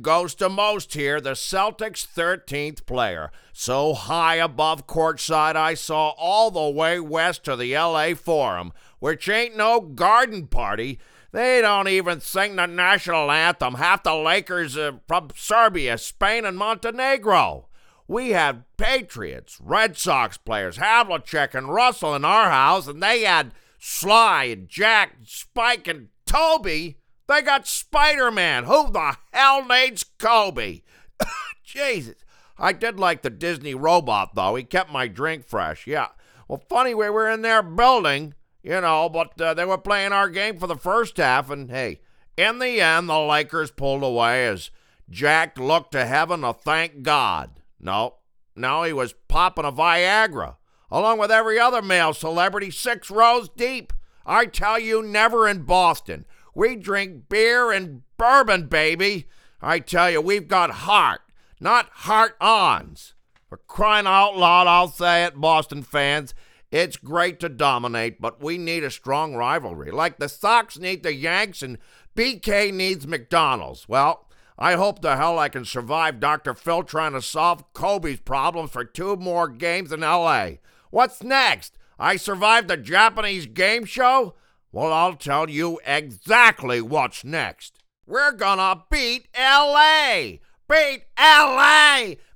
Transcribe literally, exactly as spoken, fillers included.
goes to most here, the Celtics' thirteenth player. So high above courtside, I saw all the way west to the L A Forum, which ain't no garden party. They don't even sing the national anthem. Half the Lakers are from Serbia, Spain, and Montenegro. We had Patriots, Red Sox players, Havlicek and Russell in our house, and they had Sly and Jack, Spike and Toby. They got Spider-Man. Who the hell needs Kobe? Jesus. I did like the Disney robot, though. He kept my drink fresh. Yeah. Well, funny, we were in their building, you know, but uh, they were playing our game for the first half, and hey, in the end, the Lakers pulled away as Jack looked to heaven to thank God. No, no, he was popping a Viagra, along with every other male celebrity six rows deep. I tell you, never in Boston. We drink beer and bourbon, baby. I tell you, we've got heart, not heart-ons. For crying out loud, I'll say it, Boston fans. It's great to dominate, but we need a strong rivalry. Like the Sox need the Yanks and B K needs McDonald's. Well, I hope the hell I can survive Doctor Phil trying to solve Kobe's problems for two more games in L A. What's next? I survived the Japanese game show? Well, I'll tell you exactly what's next. We're gonna beat L A! Beat L A!